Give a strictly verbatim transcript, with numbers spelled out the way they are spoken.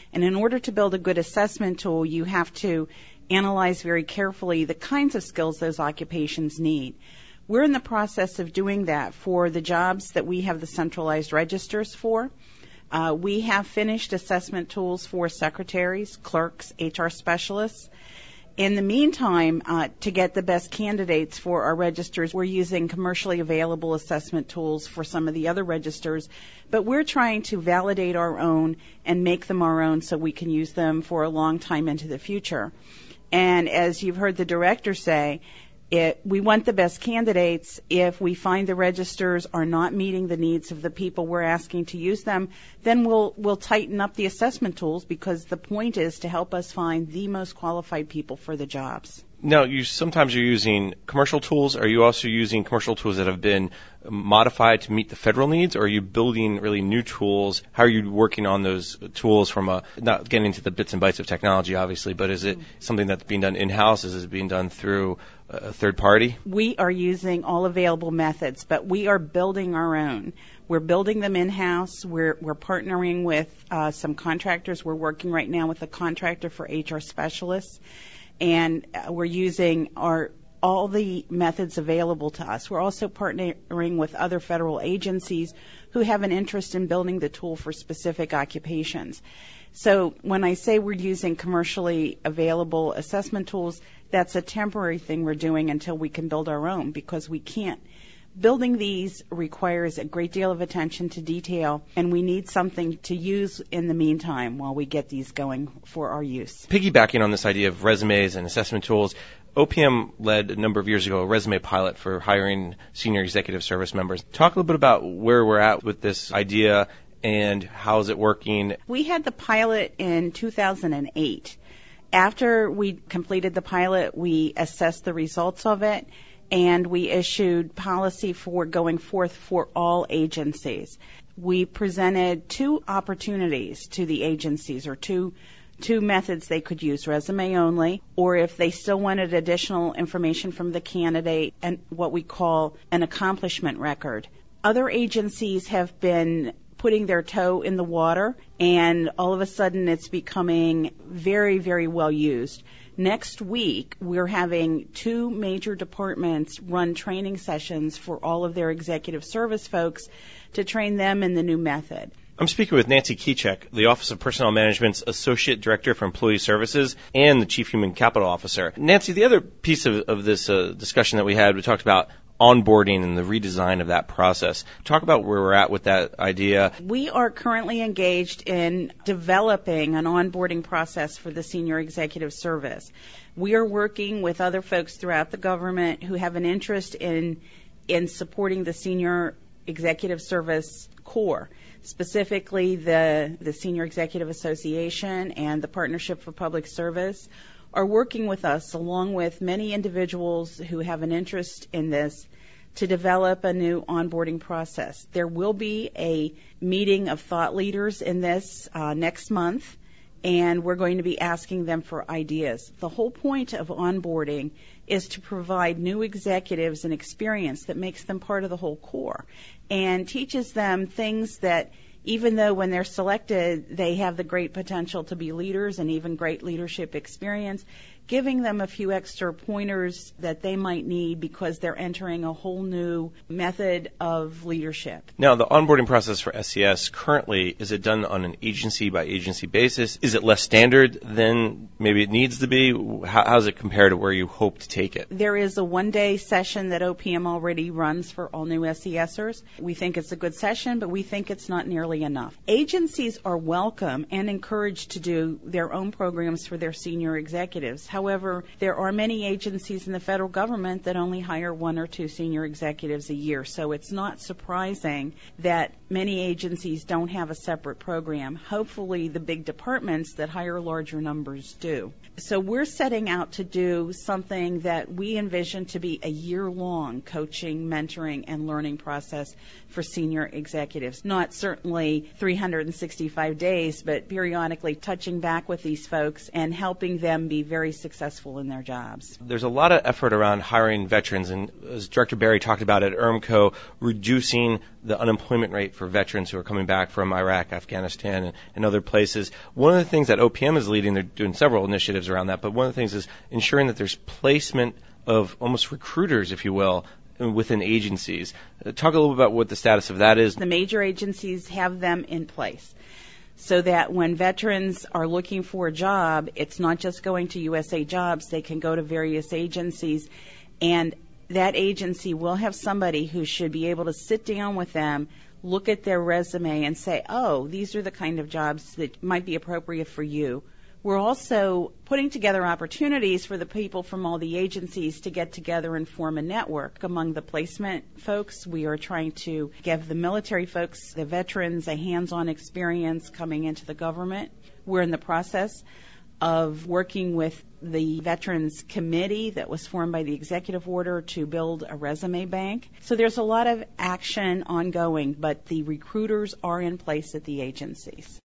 And in order to build a good assessment tool, you have to analyze very carefully the kinds of skills those occupations need. We're in the process of doing that for the jobs that we have the centralized registers for. Uh, we have finished assessment tools for secretaries, clerks, H R specialists. In the meantime, uh, to get the best candidates for our registers, we're using commercially available assessment tools for some of the other registers, but we're trying to validate our own and make them our own so we can use them for a long time into the future. And as you've heard the director say, It, we want the best candidates. If we find the registers are not meeting the needs of the people we're asking to use them, then we'll we'll tighten up the assessment tools, because the point is to help us find the most qualified people for the jobs. Now, you sometimes you're using commercial tools. Are you also using commercial tools that have been modified to meet the federal needs, or are you building really new tools? How are you working on those tools from a, not getting into the bits and bytes of technology, obviously, but is it something that's being done in-house? Is it being done through a third party? We are using all available methods, but we are building our own. We're building them in-house. We're, we're partnering with uh, some contractors. We're working right now with a contractor for H R specialists. And uh, we're using our all the methods available to us. We're also partnering with other federal agencies who have an interest in building the tool for specific occupations. So when I say we're using commercially available assessment tools, that's a temporary thing we're doing until we can build our own, because we can't. Building these requires a great deal of attention to detail, and we need something to use in the meantime while we get these going for our use. Piggybacking on this idea of resumes and assessment tools, O P M led a number of years ago a resume pilot for hiring senior executive service members. Talk a little bit about where we're at with this idea and how is it working. We had the pilot in two thousand eight. After we completed the pilot, we assessed the results of it, and we issued policy for going forth for all agencies. We presented two opportunities to the agencies, or two two methods they could use: resume only, or if they still wanted additional information from the candidate, and what we call an accomplishment record. Other agencies have been putting their toe in the water, and all of a sudden it's becoming very, very well used. Next week, we're having two major departments run training sessions for all of their executive service folks to train them in the new method. I'm speaking with Nancy Keychek, the Office of Personnel Management's Associate Director for Employee Services and the Chief Human Capital Officer. Nancy, the other piece of, of this uh, discussion that we had, we talked about onboarding and the redesign of that process. Talk about where we're at with that idea. We are currently engaged in developing an onboarding process for the senior executive service. We are working with other folks throughout the government who have an interest in in supporting the senior executive service corps, specifically the, the Senior Executive Association and the Partnership for Public Service are working with us, along with many individuals who have an interest in this, to develop a new onboarding process. There will be a meeting of thought leaders in this uh, next month, and we're going to be asking them for ideas. The whole point of onboarding is to provide new executives an experience that makes them part of the whole corps and teaches them things that, even though when they're selected, they have the great potential to be leaders and even great leadership experience, giving them a few extra pointers that they might need because they're entering a whole new method of leadership. Now, the onboarding process for S C S currently, is it done on an agency-by-agency basis? Is it less standard than maybe it needs to be? How, how does it compare to where you hope to take it? There is a one-day session that O P M already runs for all new SCSers. We think it's a good session, but we think it's not nearly enough. Agencies are welcome and encouraged to do their own programs for their senior executives. However, there are many agencies in the federal government that only hire one or two senior executives a year, so it's not surprising that many agencies don't have a separate program. Hopefully, the big departments that hire larger numbers do. So we're setting out to do something that we envision to be a year-long coaching, mentoring, and learning process for senior executives. Not certainly three hundred sixty-five days, but periodically touching back with these folks and helping them be very successful in their jobs. There's a lot of effort around hiring veterans, and as Director Berry talked about at ERMCO, reducing the unemployment rate for veterans who are coming back from Iraq, Afghanistan, and, and other places. One of the things that O P M is leading, they're doing several initiatives around that, but one of the things is ensuring that there's placement of almost recruiters, if you will, within agencies. Uh, talk a little bit about what the status of that is. The major agencies have them in place so that when veterans are looking for a job, it's not just going to U S A Jobs. They can go to various agencies, and that agency will have somebody who should be able to sit down with them, look at their resume, and say, oh, these are the kind of jobs that might be appropriate for you. We're also putting together opportunities for the people from all the agencies to get together and form a network. Among the placement folks, we are trying to give the military folks, the veterans, a hands-on experience coming into the government. We're in the process of working with the Veterans Committee that was formed by the executive order to build a resume bank. So there's a lot of action ongoing, but the recruiters are in place at the agencies.